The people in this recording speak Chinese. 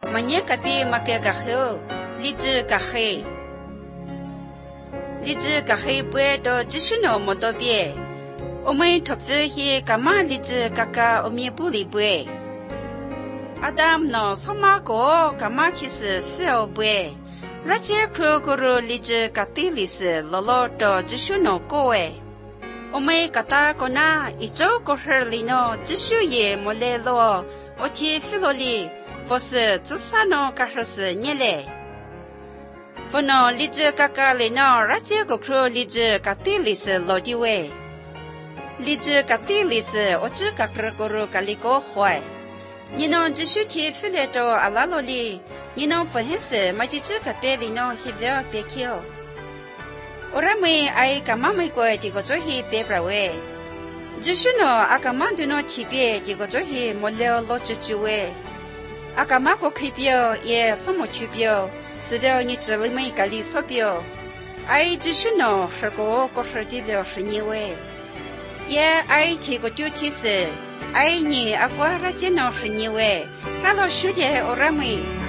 มันเยกะปีมาเกะกะเฮลิจือกะเฮลิจือกะเฮเปโตจิชุโนโมโตเปียโอไม่ทบเจอเฮกะมาลิจือกะกะโอมีปุริเปอาดัมโนสมาโกกะมาคิสเฟลเปรัจเจครูกุรุลิจือกะติลิสลอลอโตจิชุโนโกเอโอไม่กะตาโกนาอิโจโกเฮลิโนจิชุเยโมเลโลโอทีฟิโลลีฟอสจุสานอกะฮสเนเลฟอนอลิจือกะกะเลนอรัจเจโกครูลิจือกะติลิสโลดิเวลิจือกะติลิสโอจืกะกระกุรุกะลิโกฮวย你侬只需提出来到阿拉罗里，你侬分析嘛就这个别里侬希望别去哦。我认为爱干嘛美国这个做些别不为，就是喏阿干嘛对侬提别这个做些没了老支持为，阿干嘛个开标也什么区标，是了你这里面个里所标，爱就是喏这个是的了是你为，也爱这个就提示。爱你阿瓜拉杰诺是你喂，拉老兄弟我认为